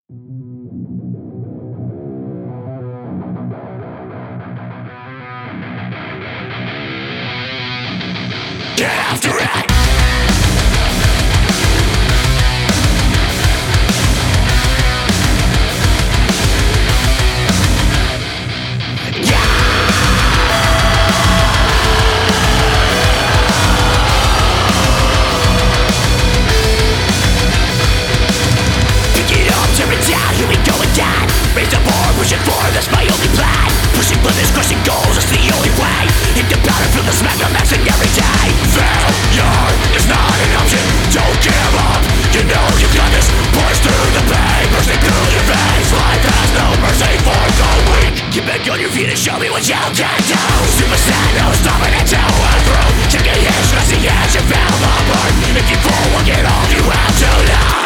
Get after it! Raise the bar, pushing forward, that's my only plan. Pushing limits, crushing goals, that's the only way. Hit the powder, feel the smack, I'm maxing every day. Failure is not an option, don't give up. You know you got this, push through the pain. Bursting through your veins, life has no mercy for the weak. Get back on your feet and show me what you can do. Super sad, no stopping until we're through. Check your history, see as you feel the burn. If you fall, we'll get all you have to know.